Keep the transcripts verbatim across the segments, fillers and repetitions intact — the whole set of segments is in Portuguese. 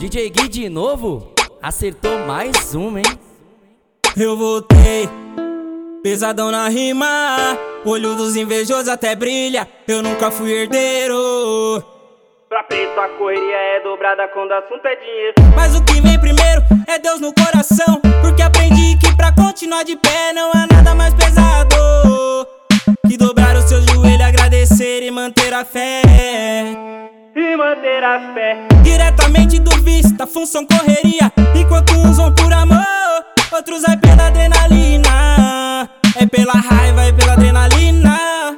D J Gui de novo, acertou mais uma, hein? Eu voltei, pesadão na rima, olho dos invejosos até brilha, eu nunca fui herdeiro. Pra preto a correria é dobrada quando o assunto é dinheiro. Mas o que vem primeiro é Deus no coração, porque aprendi que pra continuar de pé não há nada mais pesado que dobrar o seu joelho, agradecer e manter a fé. E manter a fé. Diretamente do vista, função correria, enquanto uns vão por amor, outros vai pela adrenalina. É pela raiva e pela adrenalina.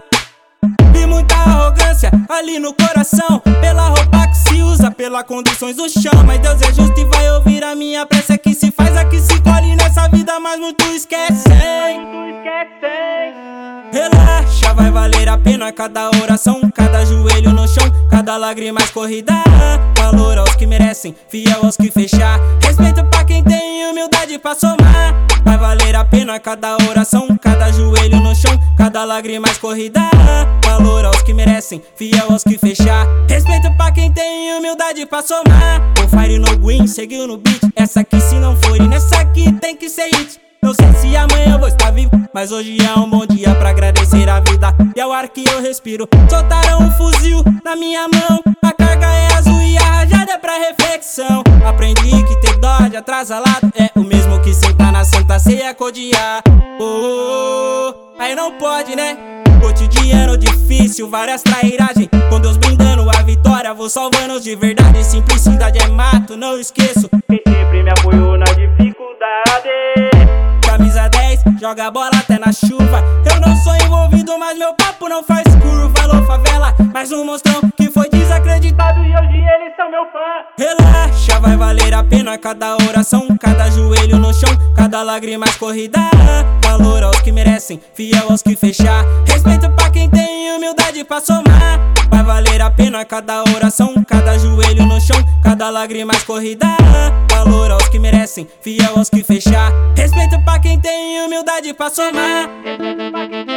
E muita arrogância ali no coração, pela roupa que se usa, pelas condições do chão. Mas Deus é justo e vai ouvir a minha prece. Que se faz, aqui se colhe nessa vida, mas muito esquecem. Muito esquecem. Relaxa, vai valer a pena cada oração, cada joelho no chão, cada lágrima escorrida. Valor aos que merecem, fiel aos que fechar, respeito pra quem tem humildade pra somar. Vai valer a pena cada oração, cada joelho no chão, cada lágrima escorrida. Valor aos que merecem, fiel aos que fechar, respeito pra quem tem humildade pra somar. O Fire no Green seguiu no beat, essa aqui se não for e nessa aqui tem que ser hit. Não sei se amanhã eu vou estar vivo, mas hoje é um bom dia pra agradecer a vida e ao ar que eu respiro. Soltaram um fuzil na minha mão, a carga é azul e a rajada é pra reflexão. Aprendi que ter dó de atrasalado é o mesmo que sentar na Santa Ceia codiar. Oh, oh, oh, aí não pode, né? Cotidiano difícil, várias trairagens, com Deus brindando a vitória, vou salvando os de verdade. Simplicidade é mato, não esqueço quem sempre me apoiou na dificuldade. Camisa dez, joga bola até na chuva. Eu não sou envolvido, mas meu papo não faz curva. Alô favela, mais um monstrão que foi desacreditado e hoje eles são meu fã. Relaxa, vai valer a pena cada oração, cada joelho no chão, cada lágrima escorrida. Valor aos que merecem, fiel aos que fechar, respeito pra quem tem humildade pra somar. Vai valer a pena cada oração, cada joelho no chão, cada lágrima escorrida. Valor aos que merecem, fiel aos que fechar, respeito pra quem tem humildade pra somar.